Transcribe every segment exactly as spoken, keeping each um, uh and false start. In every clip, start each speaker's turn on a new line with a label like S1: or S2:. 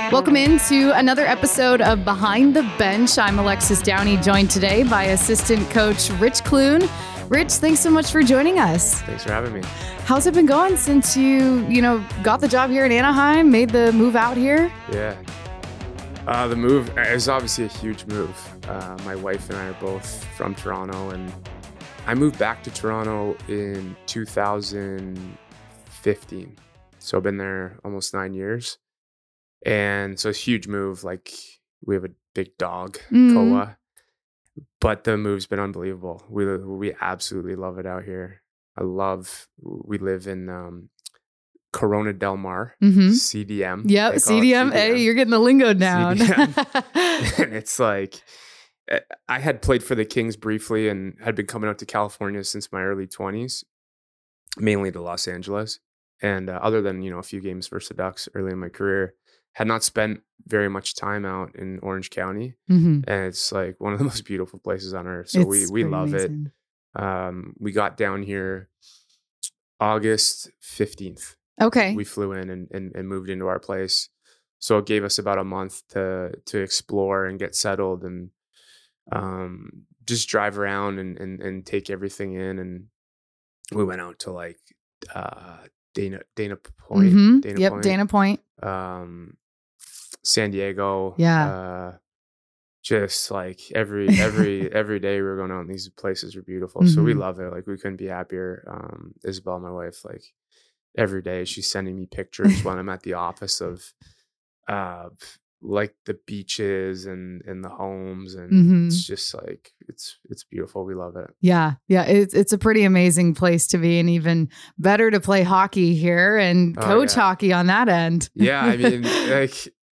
S1: Welcome into another episode of Behind the Bench. I'm Alexis Downey, joined today by assistant coach Rich Clune. Rich, thanks so much for joining us.
S2: Thanks for having me.
S1: How's it been going since you, you know, got the job here in Anaheim, made the move out here?
S2: Yeah. Uh, the move is obviously a huge move. Uh, my wife and I are both from Toronto, and I moved back to Toronto in two thousand fifteen. So I've been there almost nine years. And so it's a huge move. Like, we have a big dog,
S1: Mm.
S2: Koa, but the move's been unbelievable. We we absolutely love it out here. I love, we live in um, Corona Del Mar,
S1: Mm-hmm.
S2: C D M.
S1: Yep,
S2: They call it
S1: C D M. Hey, you're getting the lingo down.
S2: C D M. And it's like, I had played for the Kings briefly and had been coming out to California since my early twenties, mainly to Los Angeles. And uh, other than, you know, a few games versus the Ducks early in my career, had not spent very much time out in Orange County.
S1: Mm-hmm.
S2: And it's like one of the most beautiful places on earth. So we,
S1: It's
S2: we
S1: pretty
S2: love
S1: amazing.
S2: it. Um, we got down here August fifteenth.
S1: Okay.
S2: We flew in and, and, and moved into our place. So it gave us about a month to to explore and get settled and um, just drive around and, and, and take everything in. And we went out to like uh, Dana Dana Point.
S1: Mm-hmm.
S2: Dana
S1: Yep,
S2: Point,
S1: Dana Point.
S2: Um, San Diego.
S1: Yeah.
S2: Uh, just like every every every day we were going out and these places are beautiful. So we
S1: Mhm.
S2: love it. Like, we couldn't be happier. Um, Isabel, my wife, like every day she's sending me pictures when I'm at the office of uh like the beaches and and the homes, and
S1: Mhm.
S2: it's just like it's it's beautiful. We love it.
S1: Yeah, yeah, it's it's a pretty amazing place to be, and even better to play hockey here and
S2: Oh,
S1: coach
S2: yeah.
S1: hockey on that end.
S2: Yeah, I mean, like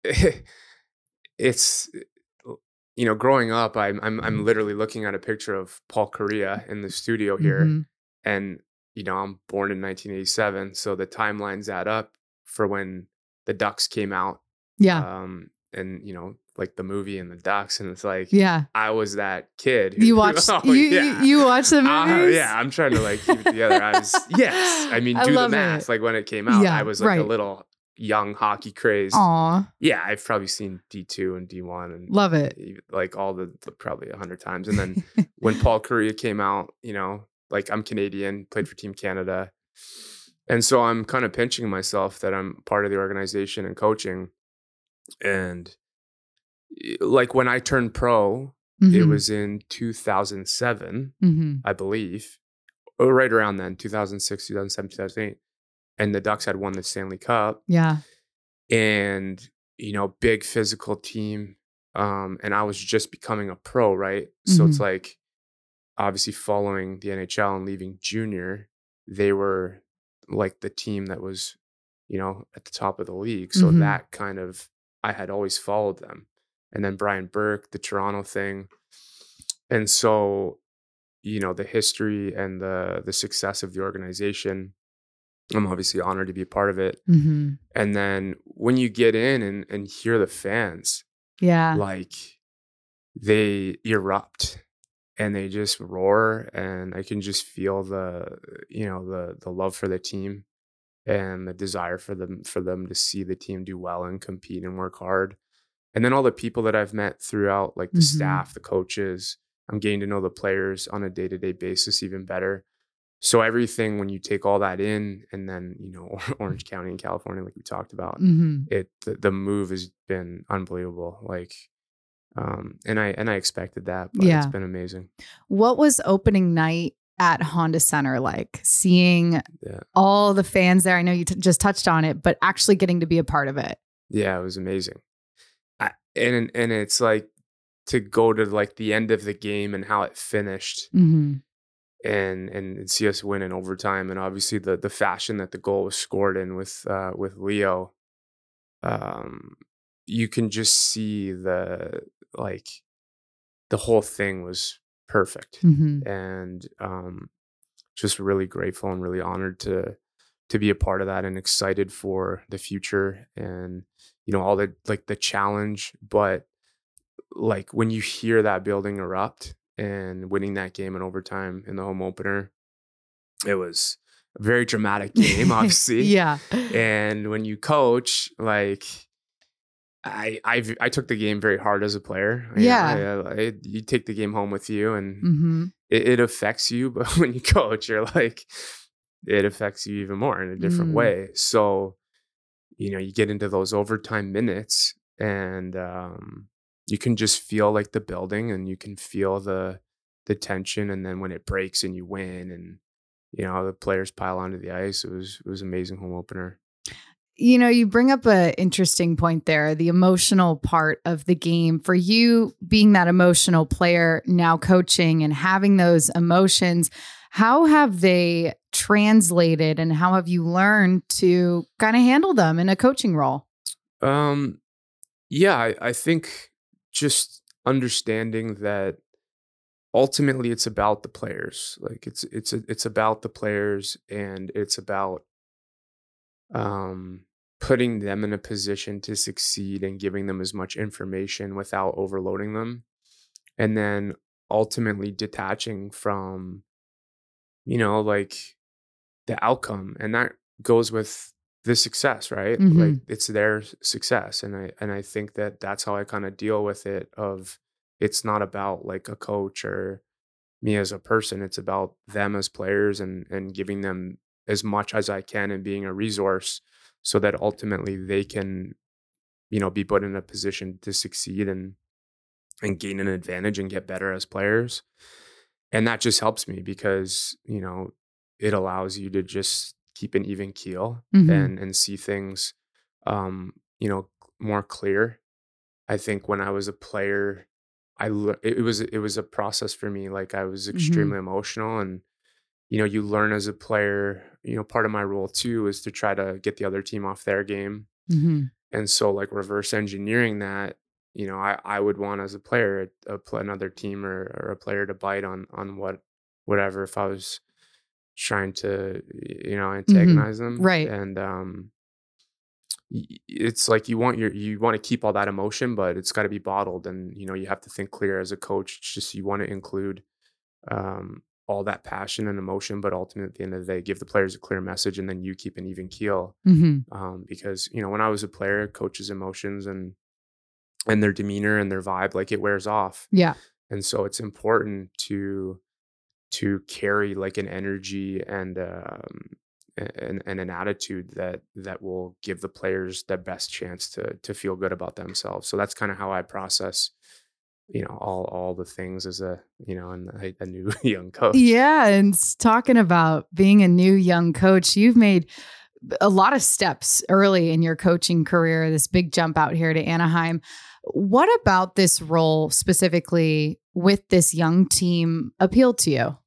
S2: it's, you know, growing up, I'm I'm I'm literally looking at a picture of Paul Correa in the studio here,
S1: Mhm.
S2: and you know, I'm born in nineteen eighty-seven, so the timelines add up for when the Ducks came out.
S1: Yeah,
S2: Um, and you know, like the movie and the Ducks, and it's like
S1: yeah.
S2: I was that kid. Who,
S1: You watched
S2: oh,
S1: you,
S2: yeah.
S1: you you watch the
S2: Uh,
S1: movies?
S2: yeah, I'm trying to like keep it together. I was yes. I mean,
S1: I
S2: do the
S1: love
S2: math.
S1: it.
S2: Like, when it came out,
S1: Yeah,
S2: I was like
S1: right.
S2: a little young hockey crazed.
S1: Aw,
S2: Yeah, I've probably seen D two and D one and
S1: love it.
S2: even- like all the, the probably a hundred times. And then when Paul Correa came out, you know, like, I'm Canadian, played for Team Canada, and so I'm kind of pinching myself that I'm part of the organization and coaching. And like, when I turned pro, it
S1: Mhm.
S2: was in two thousand seven,
S1: Mhm.
S2: I believe, or right around then, two thousand six, two thousand seven, two thousand eight. And the Ducks had won the Stanley Cup,
S1: Yeah.
S2: and, you know, big physical team. Um, and I was just becoming a pro, right? So it's
S1: Mhm.
S2: like, obviously following the N H L and leaving junior, they were like the team that was, you know, at the top of the league. So
S1: Mhm.
S2: that kind of, I had always followed them. And then Brian Burke, the Toronto thing. And so, you know, the history and the the success of the organization, I'm obviously honored to be a part of it.
S1: Mhm.
S2: And then when you get in and, and hear the fans,
S1: Yeah.
S2: like, they erupt and they just roar, and I can just feel the, you know, the the love for the team and the desire for them for them to see the team do well and compete and work hard. And then all the people that I've met throughout, like the
S1: Mhm.
S2: staff, the coaches, I'm getting to know the players on a day-to-day basis even better. So everything, when you take all that in, and then, you know, Orange County in California, like we talked about,
S1: Mhm.
S2: it the, the move has been unbelievable. Like, um, and I and I expected that, but it's
S1: Yeah.
S2: been amazing.
S1: What was opening night at Honda Center like? Seeing
S2: Yeah,
S1: all the fans there. I know you t- just touched on it, but actually getting to be a part of it.
S2: yeah, it was amazing. I, and and it's like, to go to like the end of the game and how it finished,
S1: Mhm.
S2: and and see us win in overtime, and obviously the the fashion that the goal was scored in with uh, with Leo. Um, you can just see the, like, the whole thing was perfect,
S1: Mhm.
S2: and um, just really grateful and really honored to to be a part of that, and excited for the future, and you know, all the, like, the challenge. But like, when you hear that building erupt and winning that game in overtime in the home opener, it was a very dramatic game, obviously.
S1: Yeah.
S2: And when you coach, like, I I I took the game very hard as a player. You
S1: Yeah.
S2: know, I, I, you take the game home with you, and
S1: Mm-hmm.
S2: it, it affects you. But when you coach, you're like, it affects you even more in a different
S1: Mm.
S2: way. So, you know, you get into those overtime minutes, and um, you can just feel like the building, and you can feel the the tension. And then when it breaks and you win, and you know the players pile onto the ice, it was it was an amazing home opener.
S1: You know, you bring up an interesting point there, the emotional part of the game. For you being that emotional player, now coaching and having those emotions, how have they translated and how have you learned to kind of handle them in a coaching role?
S2: Um, yeah, I, I think just understanding that ultimately it's about the players. Like it's it's a, it's about the players, and it's about um putting them in a position to succeed and giving them as much information without overloading them, and then ultimately detaching from, you know, like the outcome. And that goes with the success, right?
S1: Mm-hmm.
S2: Like it's their s- success. And I and I think that that's how I kind of deal with it. Of it's not about like a coach or me as a person. It's about them as players, and and giving them as much as I can and being a resource, so that ultimately they can, you know, be put in a position to succeed and and gain an advantage and get better as players. And that just helps me because, you know, it allows you to just keep an even keel,
S1: Mm-hmm.
S2: and and see things um, you know, more clear. I think when I was a player, I lear- it it was it was a process for me. Like I was
S1: Mm-hmm.
S2: extremely emotional, and you know, you learn as a player. You know, part of my role too is to try to get the other team off their game,
S1: Mm-hmm.
S2: and so like reverse engineering that. You know, I I would want as a player a, pl- another team, or, or a player to bite on on what whatever if I was trying to, you know,
S1: Mm-hmm.
S2: antagonize them.
S1: Right.
S2: And um y- it's like you want your you want to keep all that emotion, but it's got to be bottled. And you know, you have to think clear as a coach. It's just you want to include um all that passion and emotion, but ultimately at the end of the day give the players a clear message, and then you keep an even keel.
S1: Mm-hmm.
S2: Um because you know, when I was a player, coaches' emotions and and their demeanor and their vibe, like it wears off.
S1: Yeah.
S2: And so it's important to to carry like an energy and um and, and an attitude that that will give the players the best chance to to feel good about themselves. So that's kind of how I process, you know, all all the things as a, you know, and a, a new young coach.
S1: Yeah. And s- talking about being a new young coach, you've made a lot of steps early in your coaching career, this big jump out here to Anaheim. What about this role specifically with this young team appealed to you?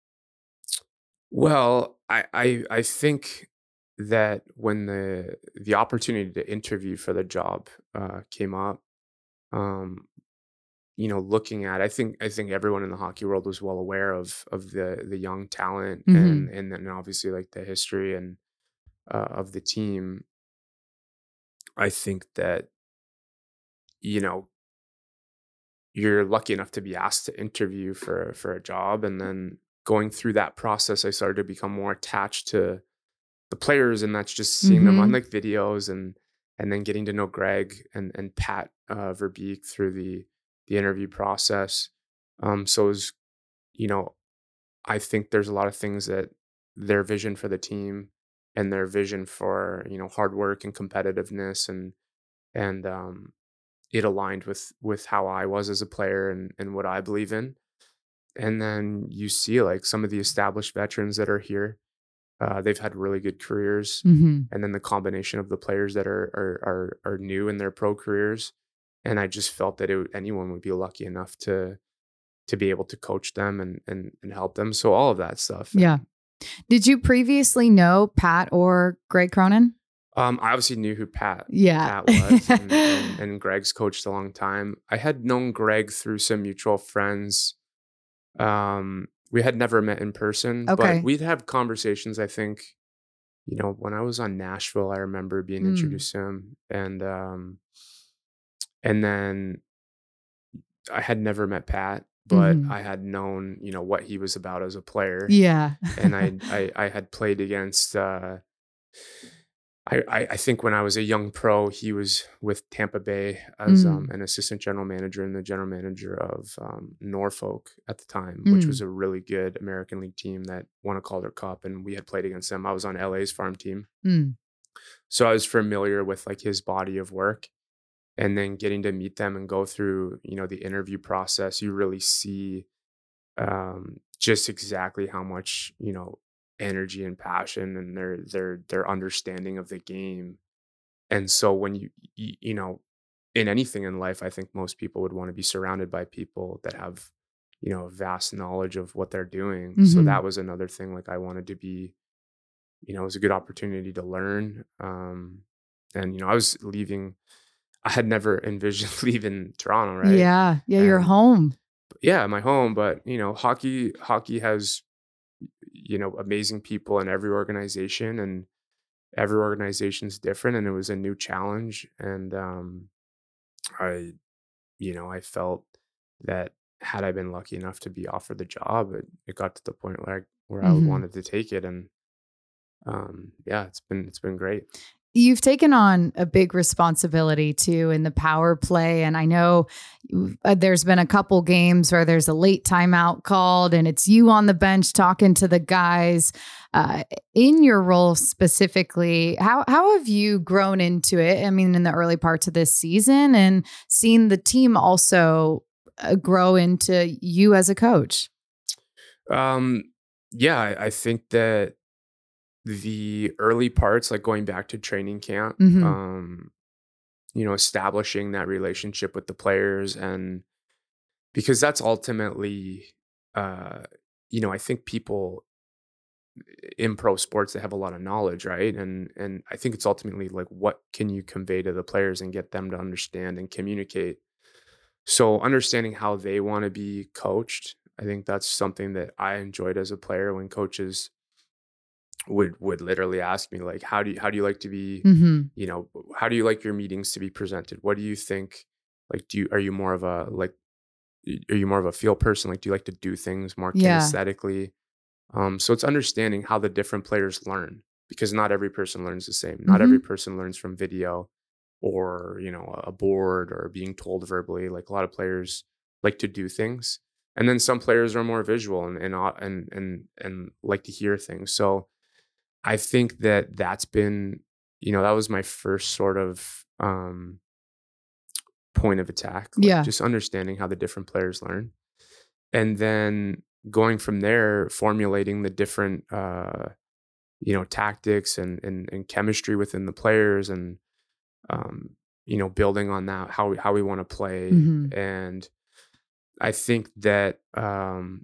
S2: Well, I I I think that when the the opportunity to interview for the job uh came up, um you know, looking at, I think I think everyone in the hockey world was well aware of of the the young talent,
S1: Hmm.
S2: and and then obviously like the history and uh, of the team. I think that, you know, you're lucky enough to be asked to interview for for a job, and then going through that process, I started to become more attached to the players, and that's just seeing them on
S1: Hmm.
S2: like videos, and and then getting to know Greg and and Pat uh, Verbeek through the the interview process. Um, so it was, you know, I think there's a lot of things that their vision for the team and their vision for, you know, hard work and competitiveness, and and um, it aligned with with how I was as a player, and and what I believe in. And then you see like some of the established veterans that are here, uh, they've had really good careers,
S1: Hmm.
S2: and then the combination of the players that are are are, are new in their pro careers, and I just felt that it, would- anyone would be lucky enough to to be able to coach them and and and help them. So all of that stuff.
S1: Yeah.
S2: And
S1: Did you previously know Pat or Greg Cronin?
S2: um, I obviously knew who Pat
S1: Yeah.
S2: Pat was, and and and Greg's coached a long time. I had known Greg through some mutual friends. Um, we had never met in person, but
S1: Okay.
S2: we'd have conversations. I think, you know, when I was on Nashville, I remember being
S1: Mm.
S2: introduced to him, and um, and then I had never met Pat, but
S1: Hmm.
S2: I had known, you know, what he was about as a player,
S1: Yeah.
S2: and I I, I had played against. Uh, I, I I think when I was a young pro, he was with Tampa Bay as um,
S1: Mm,
S2: an assistant general manager and the general manager of um, Norfolk at the time, which was
S1: mm,
S2: a really good American League team that won a Calder Cup, and we had played against them. I was on L A's farm team,
S1: mm.
S2: so I was familiar with like his body of work. And then getting to meet them and go through, you know, the interview process, you really see um, just exactly how much, you know, energy and passion and their their their understanding of the game. And so when you you, you know, in anything in life, I think most people would want to be surrounded by people that have, you know, a vast knowledge of what they're doing. So
S1: Mhm.
S2: that was another thing. Like I wanted to be, you know, it was a good opportunity to learn. Um, and you know, I was leaving. I had never envisioned leaving Toronto, right?
S1: Yeah. Yeah, you're
S2: And
S1: home.
S2: yeah, my home, but you know, hockey hockey has, you know, amazing people in every organization, and every organization's different, and it was a new challenge, and um I, you know, I felt that had I been lucky enough to be offered the job, it, it got to the point where I where I
S1: Mhm.
S2: wanted to take it, and um yeah, it's been it's been great.
S1: You've taken on a big responsibility too in the power play. And I know you- uh, there's been a couple games where there's a late timeout called and it's you on the bench talking to the guys. Uh, in your role specifically, how, how have you grown into it? I mean, in the early parts of this season and seen the team also uh, grow into you as a coach?
S2: Um yeah, I, I think that the early parts, like going back to training camp,
S1: Hmm.
S2: um, you know, establishing that relationship with the players, and because that's ultimately, uh, you know, I think people in pro sports, they have a lot of knowledge, right? And and I think it's ultimately like what can you convey to the players and get them to understand and communicate. So understanding how they want to be coached, I think that's something that I enjoyed as a player when coaches would would literally ask me like, how do you how do you like to be,
S1: Hmm.
S2: you know, how do you like your meetings to be presented? What do you think? Like, do you are you more of a like y- are you more of a feel person? Like, do you like to do things more
S1: Yeah.
S2: kinesthetically? Um, so it's understanding how the different players learn, because not every person learns the same. Not every
S1: Hmm.
S2: person learns from video or, you know, a board or being told verbally. Like a lot of players like to do things. And then some players are more visual and and au- and and, and like to hear things. So I think that that's been, you know, that was my first sort of um, point of attack, like
S1: Yeah.
S2: just understanding how the different players learn. And then going from there, formulating the different, uh, you know, tactics and, and, and chemistry within the players, and, um, you know, building on that, how we, how we want to play.
S1: Hmm.
S2: And I think that, um,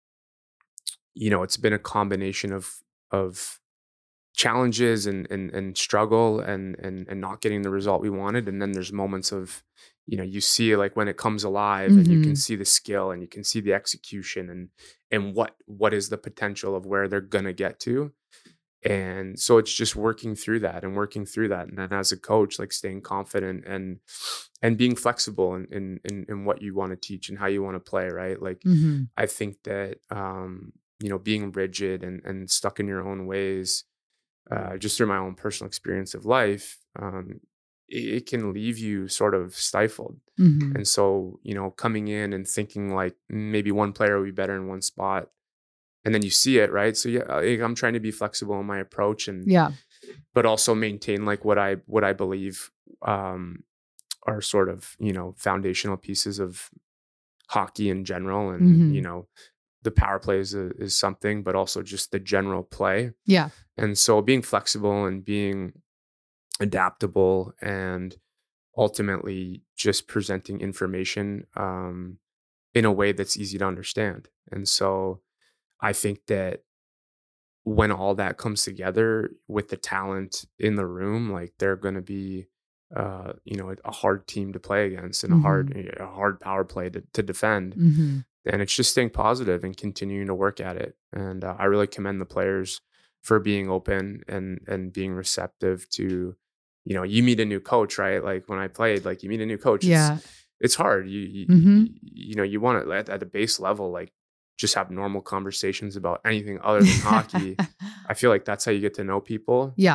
S2: you know, it's been a combination of, of, challenges and and and struggle and and and not getting the result we wanted, and then there's moments of, you know, you see like when it comes alive and you can
S1: Hmm.
S2: see the skill and you can see the execution and and what what is the potential of where they're gonna get to. And so it's just working through that and working through that, and then as a coach, like staying confident and and being flexible in in in, in what you want to teach and how you want to play, right? Like
S1: Hmm.
S2: I think that um you know, being rigid and and stuck in your own ways, uh, just through my own personal experience of life, um, it, it can leave you sort of stifled.
S1: Hmm.
S2: And so, you know, coming in and thinking like "Mm, maybe one player will be better in one spot, and then you see it, right? So yeah, I- I'm trying to be flexible in my approach, and
S1: Yeah.
S2: but also maintain like what I what I believe um, are sort of, you know, foundational pieces of hockey in general, and you
S1: Hmm.
S2: know, the power play is, a, is something, but also just the general play.
S1: Yeah.
S2: And so being flexible and being adaptable and ultimately just presenting information um, in a way that's easy to understand. And so I think that when all that comes together with the talent in the room, like they're going to be, uh, you know, a hard team to play against and a hard,
S1: Mhm.
S2: a hard power play to, to defend.
S1: Mhm.
S2: And it's just staying positive and continuing to work at it. And uh, I really commend the players for being open and and being receptive to, you know, you meet a new coach, right? Like when I played, like you meet a new coach, it's
S1: Yeah.
S2: it's hard. You you you,
S1: Mhm.
S2: you know, you want to at, at the base level, like just have normal conversations about anything other than hockey. I feel like that's how you get to know people.
S1: Yeah.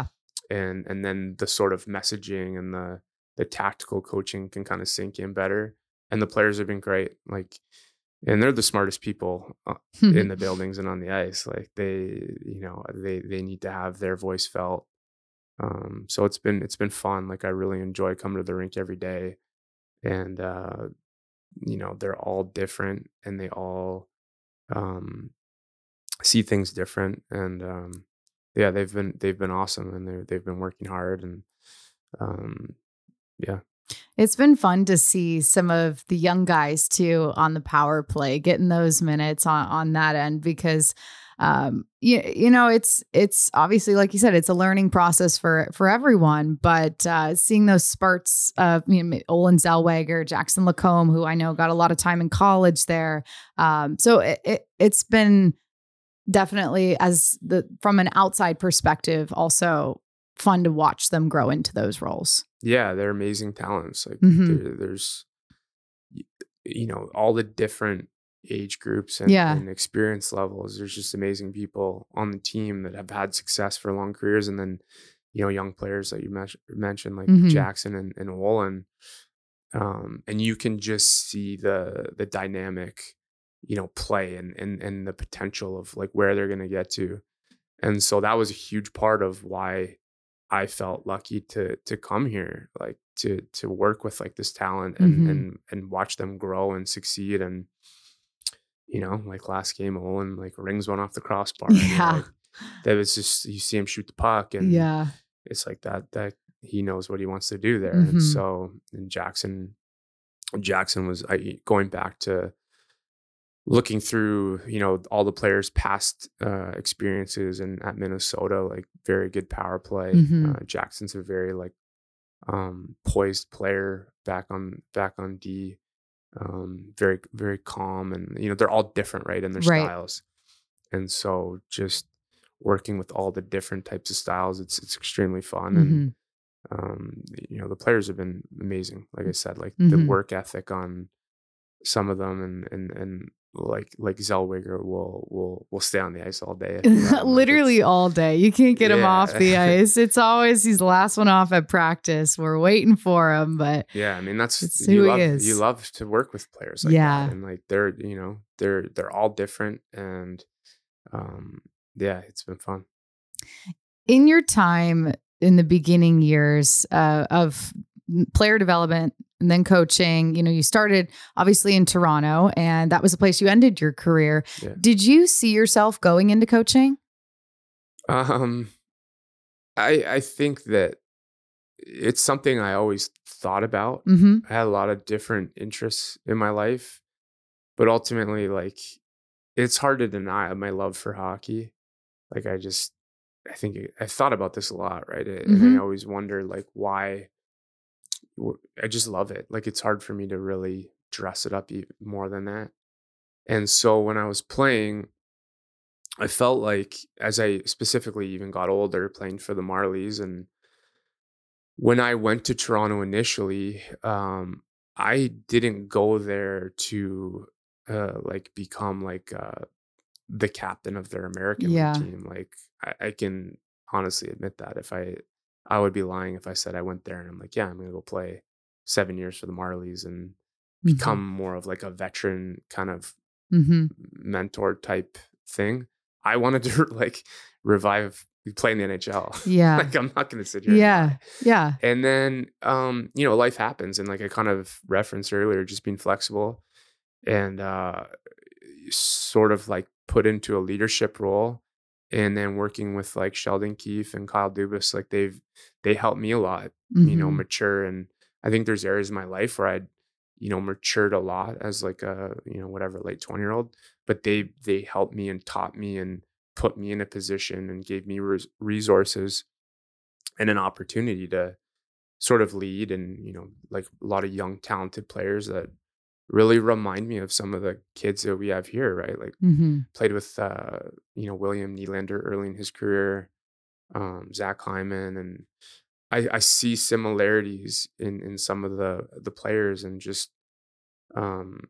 S2: and and then the sort of messaging and the the tactical coaching can kind of sink in better. And the players have been great. Like, and they're the smartest people uh, in the buildings and on the ice. Like they, you know, they they need to have their voice felt. Um, so it's been it's been fun. Like I really enjoy coming to the rink every day, and uh, you know, they're all different, and they all um, see things different. And um, yeah, they've been they've been awesome, and they they've been working hard, and um, yeah.
S1: It's been fun to see some of the young guys too on the power play, getting those minutes on, on that end because um you, you know it's it's obviously like you said it's a learning process for for everyone, but uh seeing those spurts of you know Olin Zellweger, Jackson Lacombe, who I know got a lot of time in college there, um so it, it it's been definitely as the from an outside perspective also fun to watch them grow into those roles.
S2: Yeah, they're amazing talents. Like
S1: Mm-hmm.
S2: there, there's, y- you know, all the different age groups and,
S1: Yeah.
S2: and experience levels. There's just amazing people on the team that have had success for long careers. And then, you know, young players that you men- mentioned, like
S1: Mm-hmm.
S2: Jackson and, and Wolin. Um, and you can just see the the dynamic, you know, play and and and the potential of like where they're going to get to. And so that was a huge part of why I felt lucky to to come here, like to to work with like this talent and
S1: Mm-hmm.
S2: and and watch them grow and succeed. And you know, like last game, Owen like rings one off the crossbar, and you're
S1: Yeah.
S2: like, that was just you see him shoot the puck, and
S1: Yeah.
S2: it's like that that he knows what he wants to do there. And
S1: Mm-hmm.
S2: so, and Jackson Jackson was I, going back to looking through, you know, all the players' past uh, experiences and at Minnesota, like very good power play.
S1: Mm-hmm.
S2: Uh, Jackson's a very like um, poised player back on back on D. Um, very very calm, and you know they're all different, right, in their
S1: Right.
S2: styles. And so just working with all the different types of styles, it's it's extremely fun. And
S1: Mm-hmm.
S2: um, you know the players have been amazing. Like I said, like the
S1: Mm-hmm.
S2: work ethic on some of them, and and and like like Zellweger will will will stay on the ice all day if you let him. Like
S1: Literally
S2: it's
S1: all day. You can't get him off
S2: yeah.
S1: the ice. It's always he's the last one off at practice. We're waiting for him, but
S2: Yeah, I mean that's
S1: it's
S2: you
S1: who he
S2: love you
S1: is.
S2: love to work with players like that,
S1: Yeah.
S2: and like they're you know they're they're all different, and um yeah, it's been fun.
S1: In your time in the beginning years uh, of player development and then coaching, you know, you started obviously in Toronto, and that was the place you ended your career.
S2: Yeah.
S1: Did you see yourself going into coaching?
S2: Um, I I think that it's something I always thought about.
S1: Mm-hmm.
S2: I had a lot of different interests in my life, but ultimately, like it's hard to deny my love for hockey. Like I just I think it, I've thought about this a lot, right? And I
S1: Mm-hmm.
S2: always wonder like why w- I just love it. Like it's hard for me to really dress it up e- more than that. And so when I was playing, I felt like as I specifically even got older, playing for the Marlies, and when I went to Toronto initially, um, I didn't go there to uh, like become like uh, the captain of their American League
S1: Yeah.
S2: team. Like I, I can honestly admit that if I, I would be lying if I said I went there and I'm like, yeah, I'm gonna go play seven years for the Marlies and
S1: Mm-hmm.
S2: become more of like a veteran kind of
S1: Mm-hmm.
S2: mentor type thing. I wanted to like revive play in the N H L.
S1: Yeah.
S2: Like I'm not gonna sit here and
S1: Yeah.
S2: lie.
S1: Yeah.
S2: And then um, you know, life happens, and like I kind of referenced earlier, just being flexible and uh sort of like put into a leadership role, and then working with like Sheldon Keefe and Kyle Dubas, like they've they helped me a lot, you know,
S1: Mm-hmm.
S2: mature. And I think there's areas in my life where I'd, you know, matured a lot as like a, you know, whatever, late twenty year old, but they they helped me and taught me and put me in a position and gave me res- resources and an opportunity to sort of lead. And you know, like a lot of young talented players that really remind me of some of the kids that we have here, right? Like
S1: Mm-hmm.
S2: played with uh you know William Nylander early in his career, um Zach Hyman, and I, I see similarities in in some of the the players. And just um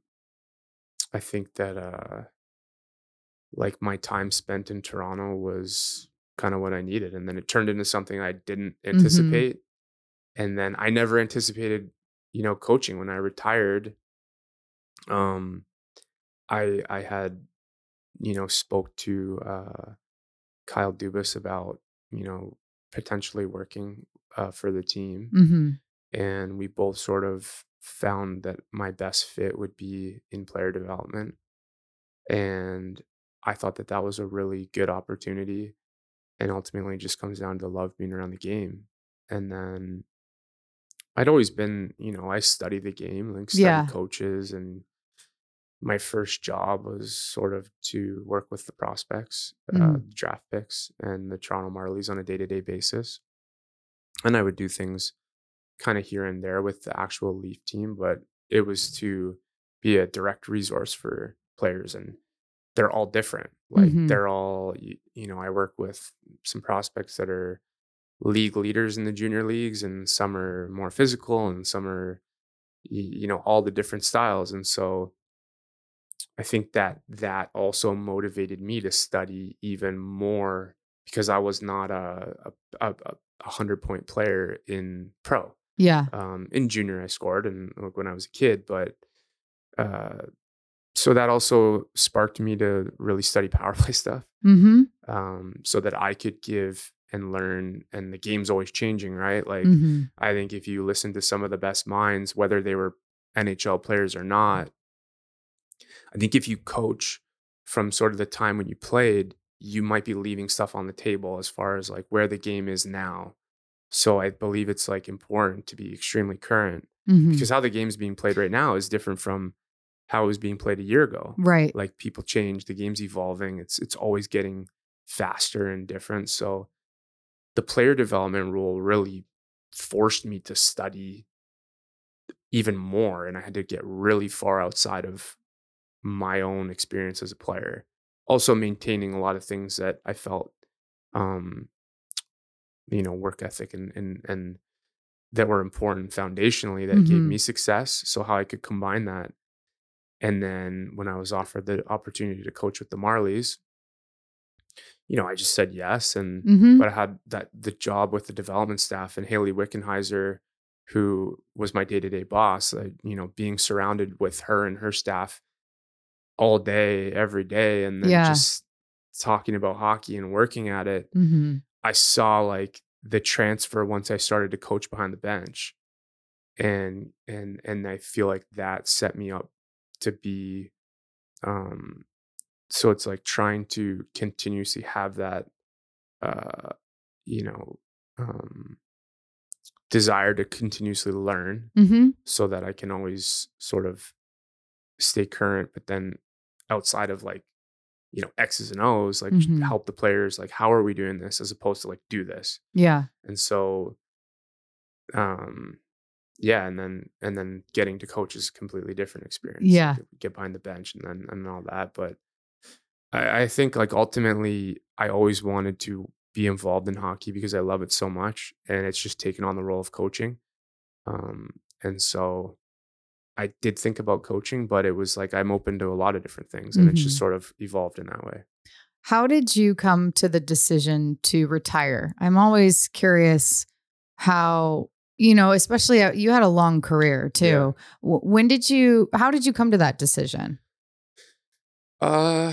S2: I think that uh like my time spent in Toronto was kind of what I needed. And then it turned into something I didn't
S1: Mhm.
S2: anticipate. And then I never anticipated, you know, coaching. When I retired, um, I I had, you know, spoke to uh, Kyle Dubas about, you know, potentially working uh, for the team.
S1: Mhm.
S2: And we both sort of found that my best fit would be in player development. And I thought that that was a really good opportunity. And ultimately, it just comes down to love being around the game. And then I'd always been, you know, I studied the game, like studied
S1: Yeah.
S2: coaches, and my first job was sort of to work with the prospects, uh,
S1: Mm.
S2: draft picks, and the Toronto Marlies on a day to day basis. And I would do things kind of here and there with the actual Leaf team, but it was to be a direct resource for players. And they're all different. Like
S1: Mhm.
S2: they're all, y- you know, I work with some prospects that are league leaders in the junior leagues, and some are more physical, and some are, y- you know, all the different styles. And so I think that that also motivated me to study even more, because I was not a a, a, a hundred point player in pro.
S1: Yeah.
S2: Um, in junior, I scored, and like, when I was a kid, but uh, so that also sparked me to really study power play stuff,
S1: Mhm.
S2: um, so that I could give and learn. And the game's always changing, right? Like,
S1: Mhm.
S2: I think if you listen to some of the best minds, whether they were N H L players or not, I think if you coach from sort of the time when you played, you might be leaving stuff on the table as far as like where the game is now. So I believe it's like important to be extremely current,
S1: Mhm.
S2: because how the game's being played right now is different from how it was being played a year ago.
S1: Right.
S2: Like people change, the game's evolving. It's it's always getting faster and different. So the player development rule really forced me to study even more, and I had to get really far outside of my own experience as a player. Also maintaining a lot of things that I felt, um, you know, work ethic and and and that were important foundationally that gave me
S1: Mhm.
S2: success. So how I could combine that. And then when I was offered the opportunity to coach with the Marlies, you know, I just said yes. And
S1: Mhm.
S2: but I had that the job with the development staff, and Haley Wickenheiser, who was my day to day boss. Uh, you know, being surrounded with her and her staff all day, every day, and then
S1: Yeah.
S2: just talking about hockey and working at it,
S1: Mhm.
S2: I saw like the transfer once I started to coach behind the bench. And and and I feel like that set me up to be, um so it's like trying to continuously have that, uh you know, um desire to continuously learn,
S1: Mhm.
S2: so that I can always sort of stay current, but then outside of like, you know, X's and O's, like
S1: Mhm.
S2: help the players, like, how are we doing this, as opposed to like, do this.
S1: Yeah.
S2: And so, um, yeah, and then and then getting to coach is a completely different experience. Like
S1: Yeah.
S2: get behind the bench and then and all that. But I, I think like ultimately I always wanted to be involved in hockey because I love it so much. And it's just taken on the role of coaching. Um, and so I did think about coaching, but it was like I'm open to a lot of different things, and it's just
S1: Mhm.
S2: sort of evolved in that way.
S1: How did you come to the decision to retire? I'm always curious how, you know, especially uh, you had a long career
S2: Yeah.
S1: too. W- When did you, how did you come to that decision?
S2: Uh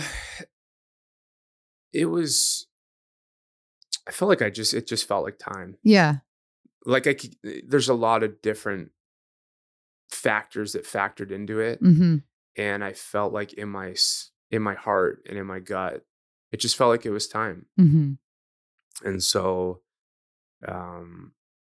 S2: it was I felt like I just it just felt like time.
S1: Yeah.
S2: Like I could, there's a lot of different factors that factored into it,
S1: Mhm.
S2: and I felt like in my s- in my heart and in my gut, it just felt like it was time.
S1: Mhm.
S2: And so, um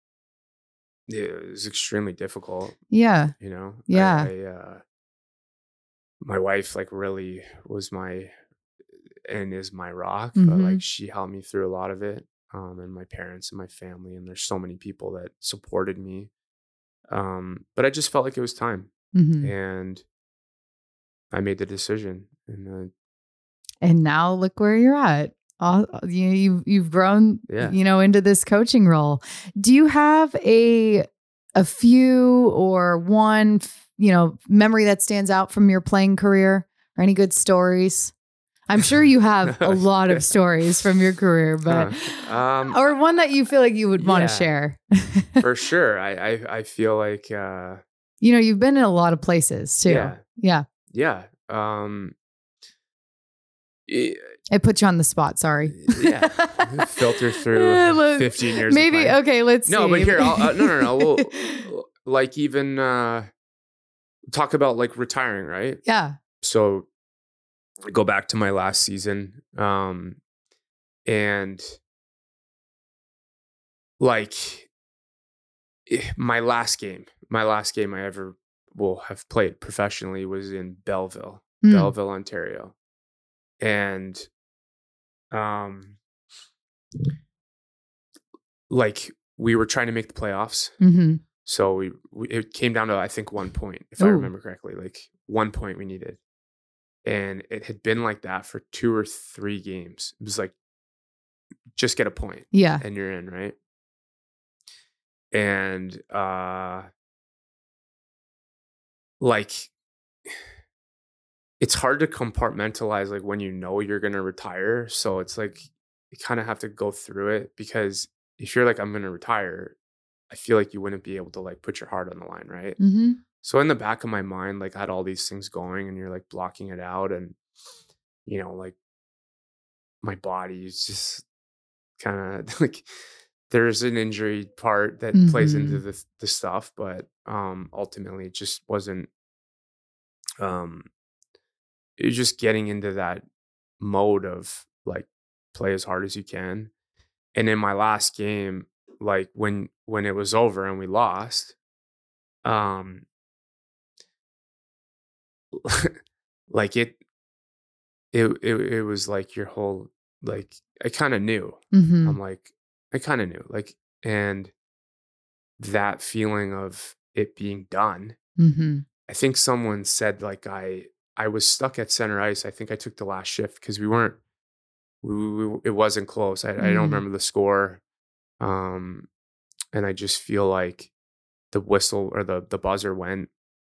S2: it was extremely difficult,
S1: Yeah.
S2: you know. I
S1: Yeah.
S2: I uh my wife like really was my and is my rock. Uh, like
S1: Mhm.
S2: she helped me through a lot of it, um and my parents and my family, and there's so many people that supported me. Um but I just felt like it was time,
S1: Mhm.
S2: and I made the decision. And uh,
S1: And now look where you're at. All, you you've you've grown,
S2: yeah.
S1: you know, into this coaching role. Do you have a a few or one, f- you know, memory that stands out from your playing career or any good stories? I'm sure you have a lot of stories from your career, but
S2: Uh, um,
S1: or one that you feel like you would want to
S2: yeah.
S1: share.
S2: For sure. I, I, I feel like, uh,
S1: You know, you've been in a lot of places too.
S2: Yeah.
S1: Yeah.
S2: yeah. Um, it,
S1: I put you on the spot. Sorry.
S2: yeah. Filter through
S1: Yeah, let-
S2: fifteen years.
S1: Maybe.
S2: Of playing.
S1: Okay. Let's
S2: No,
S1: see.
S2: but here, I'll, uh, no, no, no. We'll, like even uh, talk about like retiring, right?
S1: Yeah.
S2: So go back to my last season, um, and like eh, my last game, my last game I ever will have played professionally was in Belleville,
S1: Mm.
S2: Belleville, Ontario, and um, like we were trying to make the playoffs.
S1: Mm-hmm.
S2: So we, we it came down to I think one point, if I
S1: Ooh.
S2: remember correctly, like one point we needed, and it had been like that for two or three games. It was like just get a point,
S1: Yeah.
S2: and you're in, right? And uh, like it's hard to compartmentalize like when you know you're gonna retire. So it's like you kind of have to go through it, because if you're like I'm gonna retire, I feel like you wouldn't be able to like put your heart on the line, right?
S1: Mm-hmm.
S2: So in the back of my mind, like I had all these things going, and you're like blocking it out, and you know, like my body is just kind of like there's an injury part that
S1: Mm-hmm.
S2: plays into the the stuff, but um ultimately it just wasn't um it was just getting into that mode of like play as hard as you can. And in my last game, like when when it was over and we lost, um like it it it, it was like your whole like I kind of knew.
S1: Mm-hmm.
S2: I'm like I kind of knew. Like and that feeling of it being done.
S1: Mm-hmm.
S2: I think someone said like I I was stuck at center ice. I think I took the last shift because we weren't we, we, it wasn't close. I, I don't
S1: Mm.
S2: remember the score. Um and I just feel like the whistle or the the buzzer went,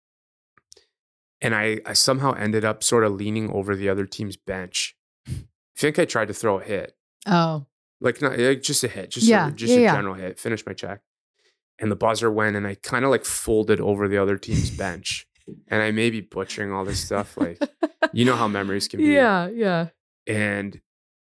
S2: and I, I somehow ended up sort of leaning over the other team's bench. I think I tried to throw a hit,
S1: Oh.
S2: like not like just a hit, just
S1: Yeah,
S2: a, just
S1: yeah,
S2: a
S1: yeah.
S2: general hit. Finish my check, and the buzzer went, and I kind of like folded over the other team's bench, and I may be butchering all this stuff, like you know how memories can be.
S1: Yeah, yeah.
S2: And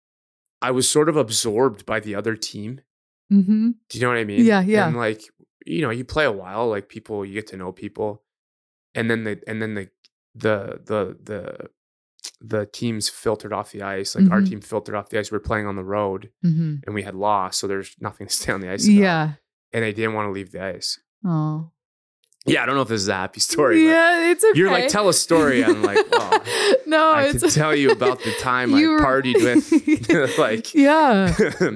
S2: I was sort of absorbed by the other team.
S1: Mm-hmm.
S2: Do you know what I mean?
S1: Yeah, yeah.
S2: And like you know, you play a while, like people, you get to know people, and then the and then the the the the the teams filtered off the ice. Like our
S1: Mhm.
S2: team filtered off the ice. We were playing on the road,
S1: Mm-hmm.
S2: and we had lost, so there's nothing to stay on the ice about.
S1: Yeah.
S2: And I didn't want to leave the ice.
S1: Oh.
S2: Yeah, I don't know if this is a happy story.
S1: Yeah, it's
S2: but
S1: okay.
S2: you're like, tell a story. I'm like, oh,
S1: no,
S2: I
S1: it's
S2: could tell you about the time I
S1: You were-
S2: partied with, like,
S1: yeah.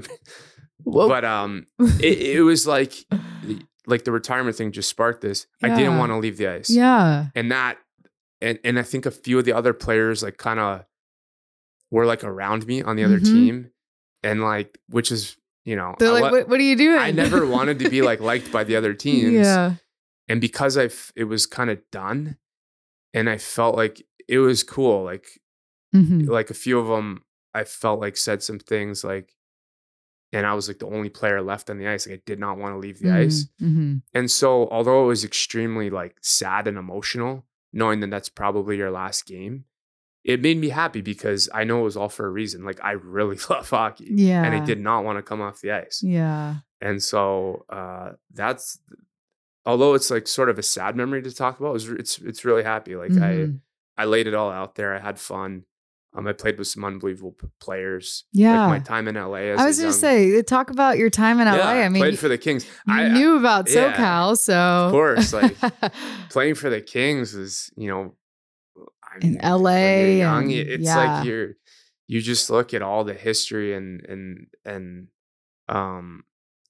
S1: Well,
S2: but um, it, it was like, like the retirement thing just sparked this. I didn't
S1: Yeah.
S2: want to leave the ice.
S1: yeah.
S2: And that, and and I think a few of the other players like kind of were like around me on the other
S1: Mhm.
S2: team, and like, which is, you know,
S1: They're
S2: I,
S1: like,
S2: wa-
S1: what, what are you doing?
S2: I never wanted to be like liked by the other teams.
S1: Yeah.
S2: And because I, f- it was kind of done, and I felt like it was cool. Like,
S1: Mm-hmm.
S2: like a few of them, I felt like said some things like, and I was like the only player left on the ice. Like I did not want to leave the ice.
S1: Mm-hmm.
S2: And so, although it was extremely like sad and emotional, knowing that that's probably your last game, it made me happy because I know it was all for a reason. Like I really love hockey,
S1: Yeah.
S2: and I did not want to come off the ice.
S1: Yeah.
S2: And so uh, that's, although it's like sort of a sad memory to talk about, it was, it's it's really happy. Like
S1: Mhm.
S2: I I laid it all out there. I had fun. Um, I played with some unbelievable p- players.
S1: Yeah.
S2: Like my time in L A as
S1: I was
S2: a
S1: going to
S2: young,
S1: say, talk about your time in L A.
S2: yeah,
S1: I mean,
S2: played
S1: you,
S2: for the Kings.
S1: you
S2: I,
S1: knew about
S2: yeah,
S1: SoCal, so.
S2: of course, like playing for the Kings was, you know, I
S1: In
S2: mean,
S1: L A
S2: when you're young,
S1: and-
S2: it's
S1: yeah.
S2: like you're, you just look at all the history and, and, and, um,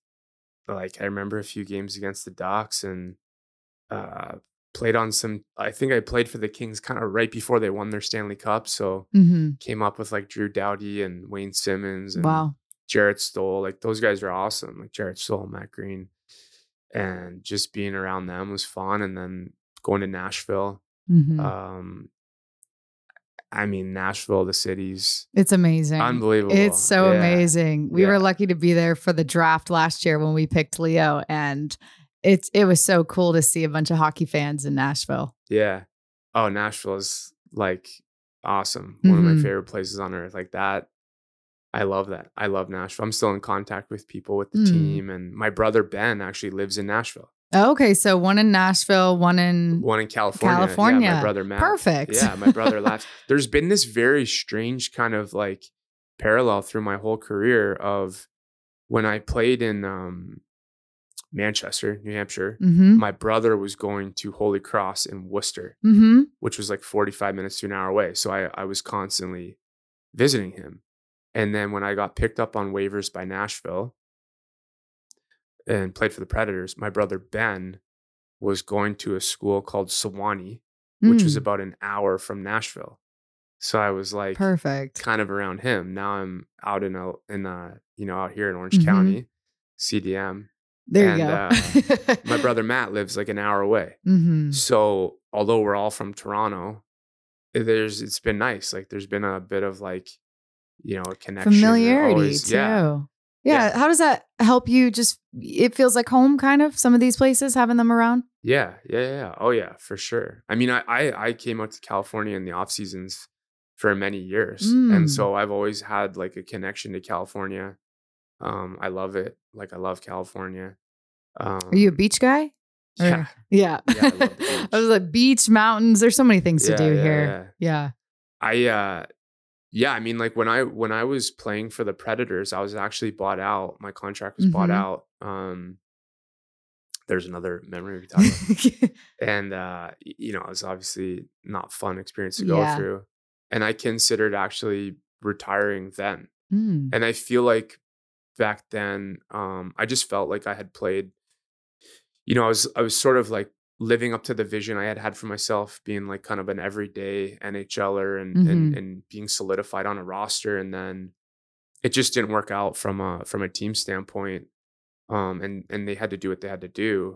S2: like I remember a few games against the Ducks, and, uh, played on some, I think I played for the Kings kind of right before they won their Stanley Cup. So
S1: Mhm.
S2: came up with like Drew Doughty and Wayne Simmons and
S1: Wow.
S2: Jarrett Stoll. Like those guys are awesome. Like Jarrett Stoll, Matt Green, and just being around them was fun. And then going to Nashville,
S1: Mhm.
S2: um, I mean, Nashville, the city's
S1: It's amazing.
S2: unbelievable.
S1: It's so
S2: Yeah.
S1: amazing. We
S2: Yeah.
S1: were lucky to be there for the draft last year when we picked Leo, and it's it was so cool to see a bunch of hockey fans in Nashville.
S2: Yeah. Oh, Nashville is like awesome. One of my
S1: Mhm.
S2: favorite places on earth. Like that. I love that. I love Nashville. I'm still in contact with people with the
S1: Mm.
S2: team, and my brother Ben actually lives in Nashville.
S1: Oh, okay, so one in Nashville, one in
S2: One in California.
S1: California.
S2: Yeah, my brother Matt.
S1: Perfect.
S2: Yeah, my brother laughs. There's been this very strange kind of like parallel through my whole career of when I played in um, Manchester, New Hampshire.
S1: Mm-hmm.
S2: My brother was going to Holy Cross in Worcester,
S1: Mm-hmm.
S2: which was like forty-five minutes to an hour away. So I, I was constantly visiting him. And then when I got picked up on waivers by Nashville and played for the Predators, my brother Ben was going to a school called Sewanee, which was
S1: Mm.
S2: about an hour from Nashville. So I was like
S1: Perfect.
S2: kind of around him. Now I'm out in a in a you know out here in Orange
S1: Mhm.
S2: County, C D M.
S1: There
S2: and,
S1: you go.
S2: uh, my brother Matt lives like an hour away.
S1: Mm-hmm.
S2: So although we're all from Toronto, there's it's been nice. Like there's been a bit of like, you know, a connection.
S1: Familiarity
S2: always,
S1: too.
S2: Yeah.
S1: Yeah.
S2: Yeah.
S1: How does that help you? Just it feels like home, kind of. Some of these places having them around.
S2: Yeah, yeah, yeah. Oh yeah, for sure. I mean, I I, I came out to California in the off seasons for many years,
S1: Mm.
S2: and so I've always had like a connection to California. Um, I love it. Like I love California. Um,
S1: Are you a beach guy? Or-
S2: Yeah,
S1: Yeah.
S2: Yeah, I love the beach.
S1: I was like beach, mountains. There's so many things to
S2: Yeah,
S1: do
S2: yeah,
S1: here. Yeah.
S2: I uh, yeah. I mean, like when I when I was playing for the Predators, I was actually bought out. My contract was bought
S1: Mhm.
S2: out. Um, there's another memory we talk about. And, uh, y- you know, it was obviously not fun experience to go
S1: Yeah.
S2: through. And I considered actually retiring then.
S1: Mm.
S2: And I feel like back then, um, I just felt like I had played, you know, I was, I was sort of like living up to the vision I had had for myself, being like kind of an everyday NHLer and, and,
S1: Mhm.
S2: and being solidified on a roster. And then it just didn't work out from a, from a team standpoint. Um, and, and they had to do what they had to do.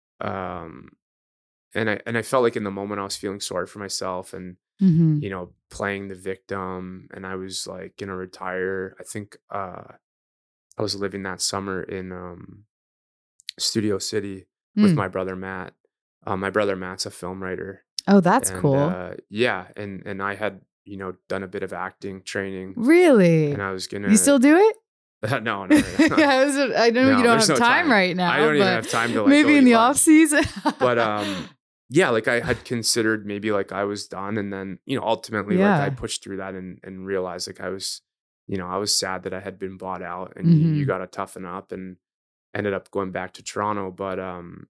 S2: Um, and I and I felt like in the moment I was feeling sorry for myself and
S1: Mhm.
S2: you know playing the victim, and I was like gonna retire. I think uh, I was living that summer in um, Studio City with
S1: Mm.
S2: my brother Matt. Uh, my brother Matt's a film writer,
S1: Oh, that's
S2: and
S1: cool.
S2: uh, yeah, and and I had you know done a bit of acting training,
S1: Really?
S2: and I was gonna.
S1: You still do it?
S2: no, no, no, no.
S1: Yeah, I, was, I know
S2: No,
S1: you don't have
S2: there's no
S1: time,
S2: time.
S1: right now.
S2: I don't even
S1: but
S2: have time to, like,
S1: maybe
S2: go
S1: in
S2: eat
S1: the
S2: lunch.
S1: off season.
S2: But um, yeah, like I had considered maybe like I was done, and then you know ultimately like I
S1: Yeah.
S2: pushed through that and and realized like I was, you know, I was sad that I had been bought out, and you, you
S1: Mhm.
S2: got to toughen up, and ended up going back to Toronto. But um,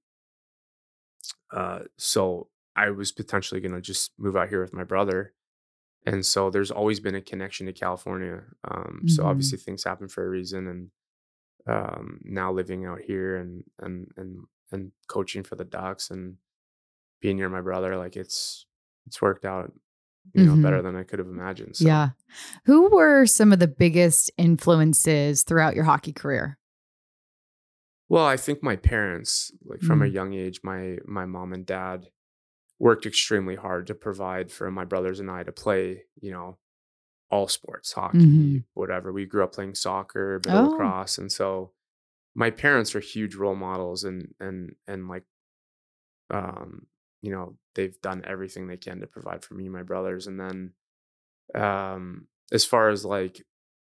S2: uh, so I was potentially gonna just move out here with my brother, and so there's always been a connection to California. Um, so
S1: Mhm.
S2: obviously things happen for a reason, and um, now living out here and and and and coaching for the Ducks and being near my brother, like it's it's worked out, you know, better
S1: Mhm.
S2: than I could have imagined. So,
S1: Yeah. Who were some of the biggest influences throughout your hockey career?
S2: well, I think my parents, like from a
S1: Mm.
S2: young age, my my mom and dad worked extremely hard to provide for my brothers and I to play, you know, all sports, hockey,
S1: Mhm.
S2: whatever. We grew up playing soccer, a bit of
S1: Oh.
S2: lacrosse, and so my parents are huge role models, and and and like um, you know, they've done everything they can to provide for me and my brothers. And then um as far as like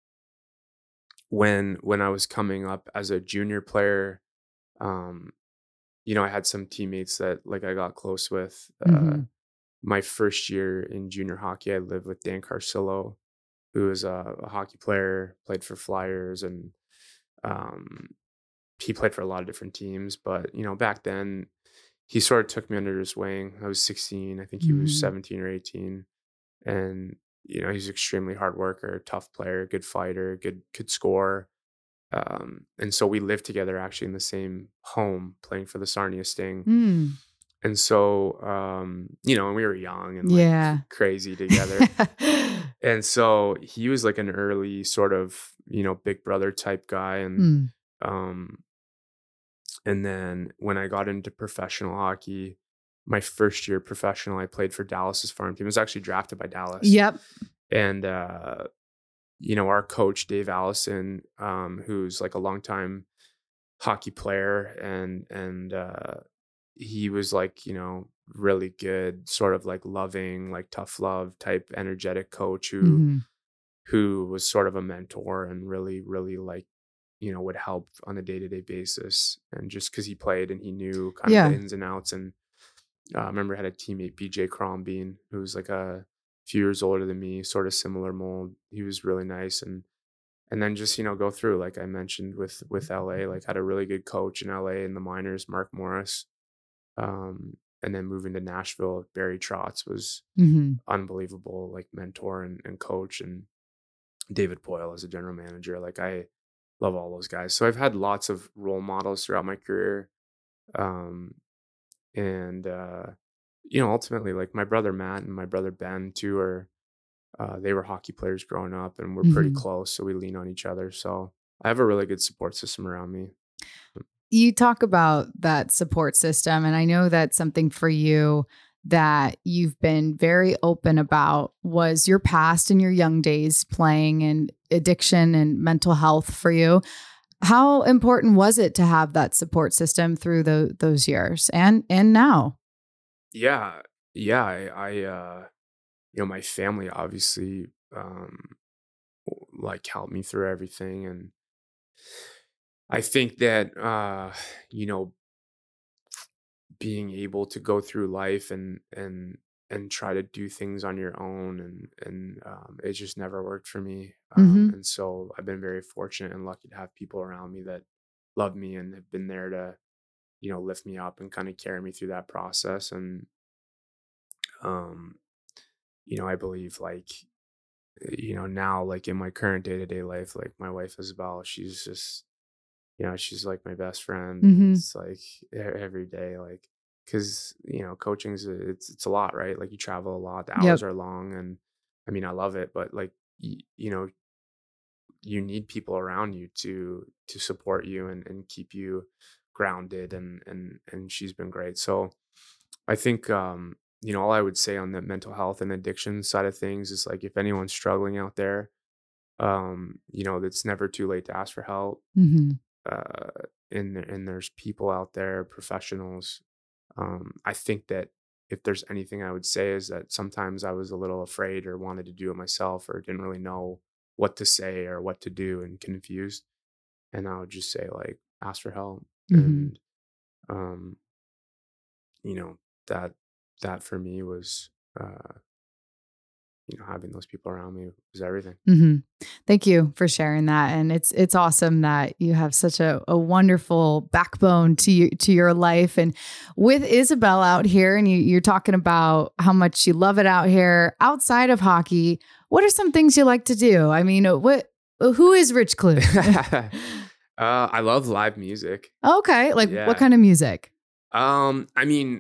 S2: when when I was coming up as a junior player, um, you know, I had some teammates that like I got close with. Uh
S1: Mhm.
S2: my first year in junior hockey, I lived with Dan Carcillo, who was a, a hockey player, played for Flyers, and um he played for a lot of different teams. But, you know, back then he sort of took me under his wing. I was sixteen. I think he was
S1: Mhm.
S2: seventeen or eighteen. And, you know, he's extremely hard worker, tough player, good fighter, good, could score. Um, and so we lived together actually in the same home playing for the Sarnia Sting.
S1: Mm.
S2: And so, um, you know, and we were young and like
S1: Yeah.
S2: crazy together. And so he was like an early sort of, you know, big brother type guy. And,
S1: Mm.
S2: um, and then when I got into professional hockey, my first year professional, I played for Dallas's farm team. I was actually drafted by Dallas.
S1: Yep.
S2: And, uh, you know, our coach, Dave Allison, um, who's like a longtime hockey player, and, and, uh, he was like, you know, really good, sort of like loving, like tough love type, energetic coach who,
S1: Mm-hmm.
S2: who was sort of a mentor and really, really like, you know, would help on a day-to-day basis. And just because he played and he knew kind
S1: Yeah.
S2: of the ins and outs. And uh, I remember I had a teammate, B J Crombeen, who was like a few years older than me, sort of similar mold. He was really nice. And and then just, you know, go through, like I mentioned with with L A, like had a really good coach in L A in the minors, Mark Morris. Um, and then moving to Nashville, Barry Trotz was
S1: Mm-hmm.
S2: unbelievable, like mentor and, and coach, and David Boyle as a general manager. Like I love all those guys. So I've had lots of role models throughout my career. Um, and, uh, you know, ultimately, like my brother Matt and my brother Ben too are, uh, they were hockey players growing up, and we're pretty
S1: Mm-hmm.
S2: close. So we lean on each other. So I have a really good support system around me.
S1: You talk about that support system, and I know that's something for you that you've been very open about was your past and your young days playing, and addiction and mental health for you. How important was it to have that support system through the, those years and and now?
S2: Yeah. Yeah. I, I uh, you know, my family obviously, um, like helped me through everything. And I think that, uh, you know, being able to go through life and and and try to do things on your own, and and um, it just never worked for me. Um,
S1: Mm-hmm.
S2: and so I've been very fortunate and lucky to have people around me that love me and have been there to, you know, lift me up and kind of carry me through that process. And um, you know, I believe like, you know, now like in my current day to day life, like my wife Isabel, she's just, you know, she's like my best friend. And
S1: Mm-hmm.
S2: it's like e- every day, like, cause you know, coaching's a, it's, it's a lot, right? Like you travel a lot, the hours
S1: Yep.
S2: are long, and I mean, I love it, but like, y- you know, you need people around you to, to support you and, and keep you grounded. And, and, and she's been great. So I think, um, you know, all I would say on the mental health and addiction side of things is like, if anyone's struggling out there, um, you know, it's never too late to ask for help.
S1: Mm-hmm.
S2: uh, and and there's people out there, professionals. Um, I think that if there's anything I would say is that sometimes I was a little afraid or wanted to do it myself or didn't really know what to say or what to do and confused. And I would just say like, ask for help.
S1: Mm-hmm.
S2: And um, you know, that that for me was, uh, you know, having those people around me was everything.
S1: Mm-hmm. Thank you for sharing that. And it's it's awesome that you have such a, a wonderful backbone to you to your life. And with Isabel out here, and you, you're talking about how much you love it out here outside of hockey. What are some things you like to do? I mean, what who is Rich Clue?
S2: uh, I love live music.
S1: Okay, like what
S2: Yeah.
S1: kind of music?
S2: Um, I mean,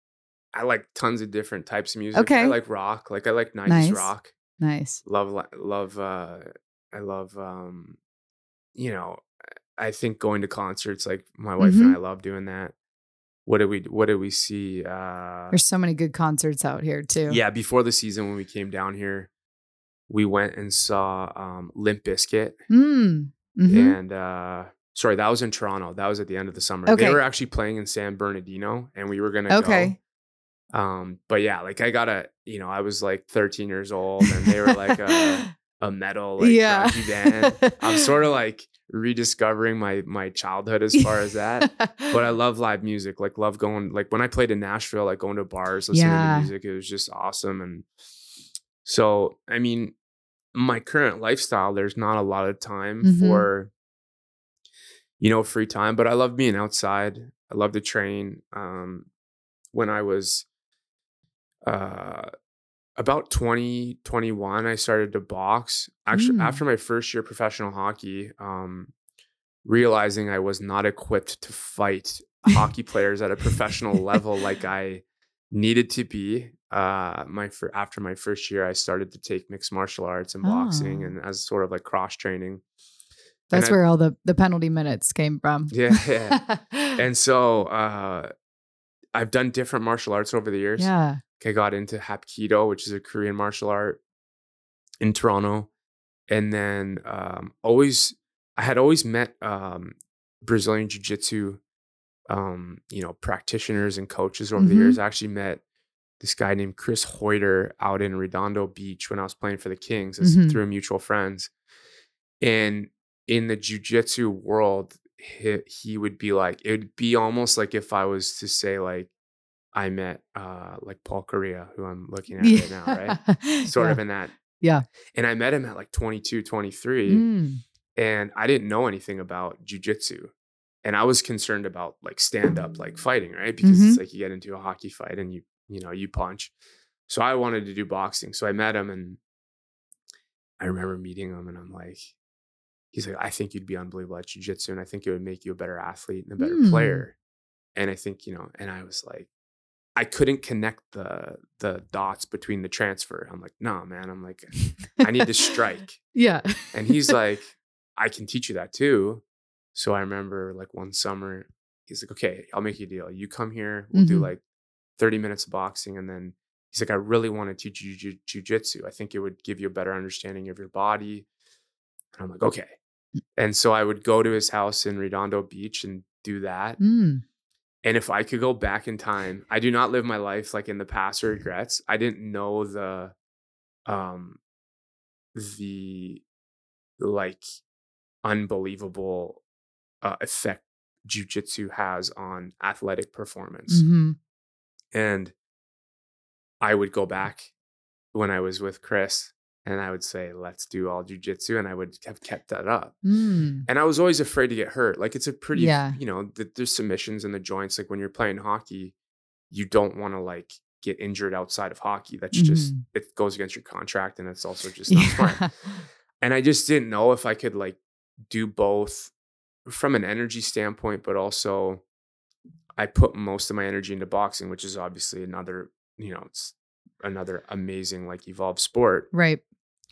S2: I like tons of different types of music. I
S1: Okay,
S2: like rock. Like I like nineties
S1: nice,
S2: rock.
S1: nice.
S2: Love li- love uh I love um you know, I think going to concerts, like my wife and
S1: Mm-hmm.
S2: I love doing that. What did we what did we see? Uh
S1: There's so many good concerts out here too.
S2: yeah, before the season when we came down here, we went and saw um Limp Bizkit.
S1: Mm. Mm-hmm.
S2: And uh sorry, that was in Toronto. That was at the end of the summer. They were
S1: Okay.
S2: actually playing in San Bernardino and we were gonna go.
S1: Okay.
S2: Um, but yeah, like I gotta, you know, I was like thirteen years old and they were like a a metal, like
S1: Yeah.
S2: grungy band. I'm sort of like rediscovering my my childhood as far as that. But I love live music, like love going, like when I played in Nashville, like going to bars, listening to
S1: Yeah.
S2: music, it was just awesome. And so, I mean, my current lifestyle, there's not a lot of time
S1: Mm-hmm.
S2: for, you know, free time, but I love being outside. I love to train. Um, when I was uh about twenty twenty-one, I started to box. Actually,
S1: Mm.
S2: after my first year of professional hockey, um, realizing I was not equipped to fight hockey players at a professional level like I needed to be. Uh, my fir- after my first year, I started to take mixed martial arts and boxing,
S1: Oh,
S2: and as sort of like cross training. And
S1: that's
S2: I,
S1: where all the, the penalty minutes came from.
S2: yeah, yeah. And so, uh, I've done different martial arts over the years.
S1: Yeah.
S2: I got into Hapkido, which is a Korean martial art in Toronto. And then um, always, I had always met um, Brazilian Jiu-Jitsu, um, you know, practitioners and coaches over
S1: Mm-hmm.
S2: the years. I actually met this guy named Chris Hoyter out in Redondo Beach when I was playing for the Kings as,
S1: Mm-hmm.
S2: through mutual friends. And in the jiu-jitsu world, he, he would be like, it would be almost like if I was to say like, I met uh, like Paul Correa, who I'm looking at
S1: Yeah.
S2: right now, right? Sort
S1: Yeah.
S2: of in that.
S1: Yeah.
S2: And I met him at like twenty-two, twenty-three.
S1: Mm.
S2: And I didn't know anything about jiu-jitsu. And I was concerned about like stand-up, like fighting, right? Because
S1: Mm-hmm.
S2: it's like you get into a hockey fight and you, you know, you punch. So I wanted to do boxing. So I met him and I remember meeting him and I'm like, he's like, I think you'd be unbelievable at jiu-jitsu and I think it would make you a better athlete and a better
S1: Mm.
S2: player. And I think, you know, and I was like, I couldn't connect the the dots between the transfer. I'm like, no, man. I'm like, I need to strike.
S1: Yeah.
S2: And he's like, I can teach you that too. So I remember like one summer, he's like, okay, I'll make you a deal. You come here, we'll do
S1: Mhm.
S2: like thirty minutes of boxing. And then he's like, I really want to teach you jiu- jujitsu. I think it would give you a better understanding of your body. And I'm like, okay. And so I would go to his house in Redondo Beach and do that.
S1: Mm.
S2: And if I could go back in time, I do not live my life like in the past or regrets. I didn't know the, um, the like unbelievable uh, effect jiu-jitsu has on athletic performance.
S1: Mm-hmm.
S2: And I would go back when I was with Chris and I would say, let's do all jiu-jitsu. And I would have kept that up.
S1: Mm.
S2: And I was always afraid to get hurt. Like it's a pretty,
S1: Yeah.
S2: you know, th- there's submissions in the joints. Like when you're playing hockey, you don't want to like get injured outside of hockey. That's just,
S1: Mhm.
S2: it goes against your contract and it's also just not smart.
S1: Yeah.
S2: And I just didn't know if I could like do both from an energy standpoint, but also I put most of my energy into boxing, which is obviously another, you know, it's another amazing like evolved sport.
S1: Right.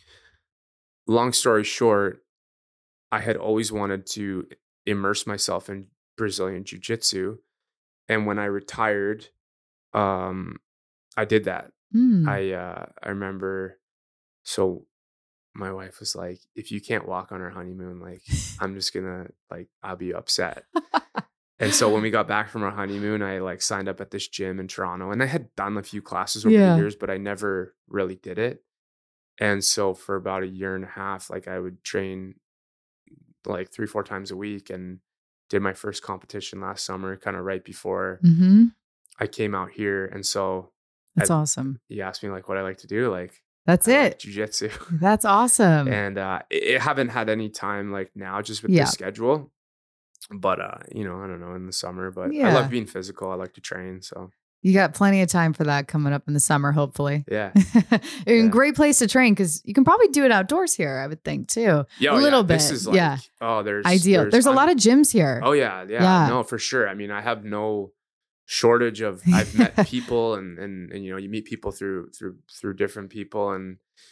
S2: Long story short, I had always wanted to immerse myself in Brazilian jiu-jitsu. And when I retired, um, I did that.
S1: Mm.
S2: I uh, I remember, so my wife was like, if you can't walk on our honeymoon, like I'm just gonna like I'll be upset. And so when we got back from our honeymoon, I like signed up at this gym in Toronto and I had done a few classes over
S1: Yeah.
S2: the years, but I never really did it. And so for about a year and a half, like I would train like three, four times a week and did my first competition last summer, kind of right before
S1: Mm-hmm.
S2: I came out here. And so
S1: That's
S2: I-
S1: awesome.
S2: he asked me like what I like to do. Like
S1: That's
S2: I like
S1: it.
S2: jiu-jitsu.
S1: That's awesome.
S2: And uh, I I haven't had any time like now just with
S1: Yeah.
S2: the schedule. But, uh, you know, I don't know, in the summer, but I
S1: Yeah.
S2: love being physical. I like to train. So,
S1: You got plenty of time for that coming up in the summer, hopefully.
S2: yeah.
S1: And
S2: Yeah.
S1: great place to train because you can probably do it outdoors here, I would think, too.
S2: Yeah,
S1: a
S2: oh,
S1: little
S2: yeah.
S1: bit.
S2: This is like,
S1: yeah.
S2: oh, there's
S1: Ideal. There's, a
S2: un-
S1: lot of gyms here.
S2: Oh, yeah, yeah.
S1: Yeah.
S2: No, for sure. I mean, I have no shortage of, I've met people and, and, and, you know, you meet people through, through, through different people. And,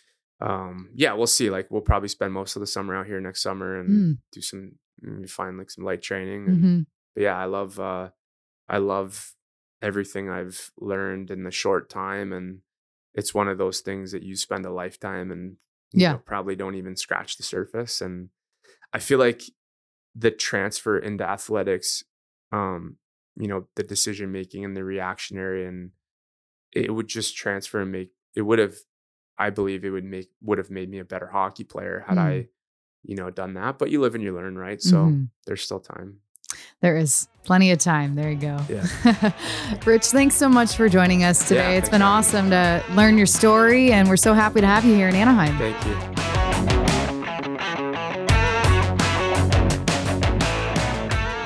S2: um, yeah, we'll see. Like, we'll probably spend most of the summer out here next summer and
S1: Mm.
S2: do some, maybe find like some light training. And,
S1: Mm-hmm.
S2: but yeah, I love, uh, I love everything I've learned in the short time. And it's one of those things that you spend a lifetime and you
S1: Yeah.
S2: know, probably don't even scratch the surface. And I feel like the transfer into athletics, um, you know, the decision making and the reactionary, and it would just transfer and make, it would have, I believe it would make, would have made me a better hockey player had
S1: Mm.
S2: I, you know, done that. But you live and you learn, right? So
S1: Mhm.
S2: there's still time.
S1: There is plenty of time. There you go.
S2: Yeah.
S1: Rich, thanks so much for joining us today.
S2: Yeah,
S1: it's
S2: thanks
S1: been
S2: for
S1: awesome to learn your story, and we're so happy to have you here in Anaheim.
S2: Thank you.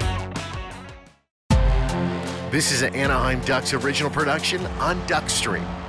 S3: This is an Anaheim Ducks original production on Duckstream.